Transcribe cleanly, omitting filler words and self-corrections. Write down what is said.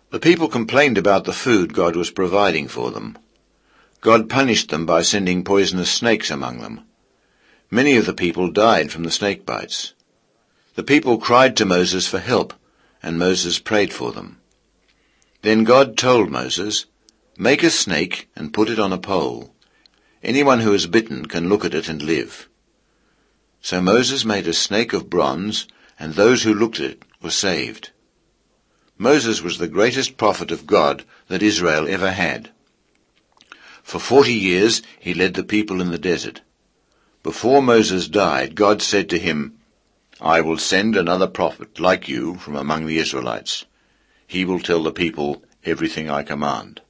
The people complained about the food God was providing for them. God punished them by sending poisonous snakes among them. Many of the people died from the snake bites. The people cried to Moses for help, and Moses prayed for them. Then God told Moses, "Make a snake and put it on a pole. Anyone who is bitten can look at it and live." So Moses made a snake of bronze, and those who looked at it were saved. Moses was the greatest prophet of God that Israel ever had. For 40 years he led the people in the desert. Before Moses died, God said to him, "I will send another prophet like you from among the Israelites. He will tell the people everything I command."